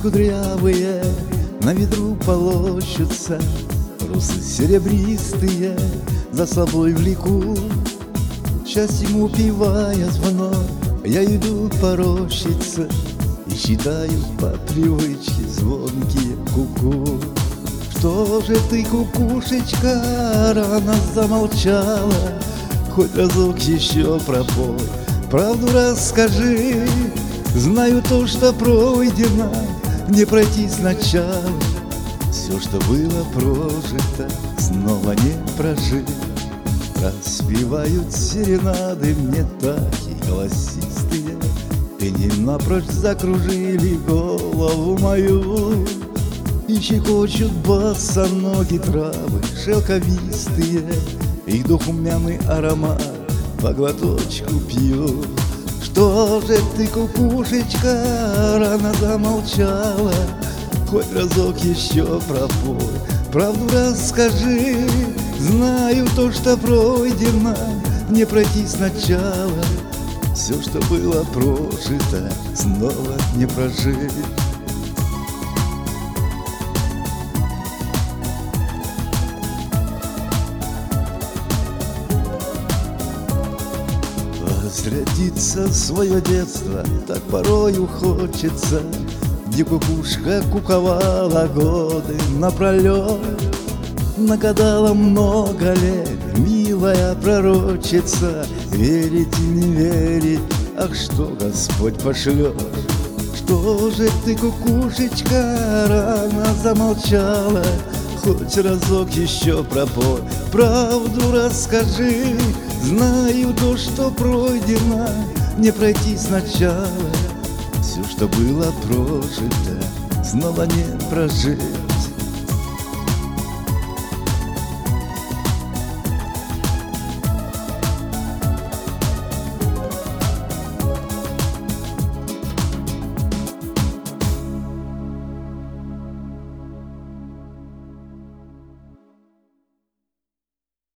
кудрявые на ветру полощутся, русы серебристые за собой влекут. Счастьем упиваясь вновь, я иду по рощице и считаю по привычке звонкие куку. Что же ты, кукушечка, рано замолчала? Хоть разок еще пропой, правду расскажи. Знаю то, что пройдено, не пройти сначала. Все, что было прожито, снова не прожить. Распевают серенады мне таки голосистые, и не напрочь закружили голову мою. И щекочут босоноги травы шелковистые, их духмяный аромат по глоточку пью. Что же ты, кукушечка, рано замолчала? Хоть разок еще пропой, правду расскажи. Знаю то, что пройдено, не пройти сначала. Все, что было прожито, снова не прожить. Возвратиться в свое детство так порою хочется, где кукушка куковала годы напролет. Нагадала много лет милая пророчица, верить и не верить, ах, что Господь пошлет. Что же ты, кукушечка, рано замолчала? Хоть разок еще пропой, правду расскажи. Знаю то, что пройдено, не пройти сначала. Все, что было прожито, снова не прожить.